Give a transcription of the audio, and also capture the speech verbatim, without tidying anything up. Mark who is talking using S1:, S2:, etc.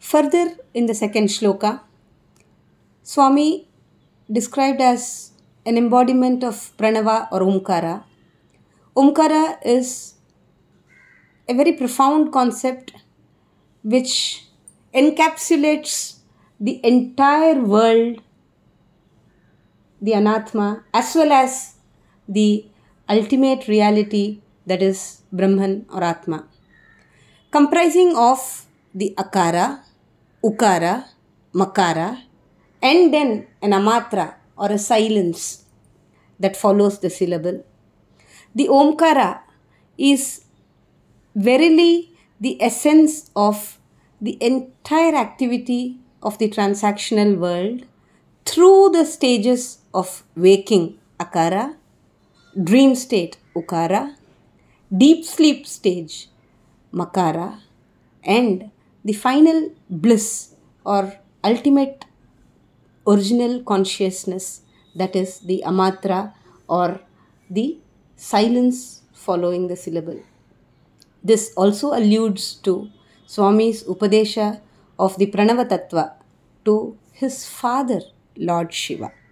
S1: Further, in the second shloka, Swami described as an embodiment of Pranava or Omkara. Omkara is a very profound concept which encapsulates the entire world, the Anatma, as well as the ultimate reality, that is Brahman or Atma, comprising of the Akara, Ukara, Makara, and then an Amatra or a silence that follows the syllable. The Omkara is verily the essence of the entire activity of the transactional world through the stages of waking, Akara, dream state, Ukara, deep sleep stage, Makara, and the final bliss or ultimate original consciousness, that is the Amatra or the silence following the syllable. This also alludes to Swami's Upadesha of the Pranava Tattva to his father, Lord Shiva.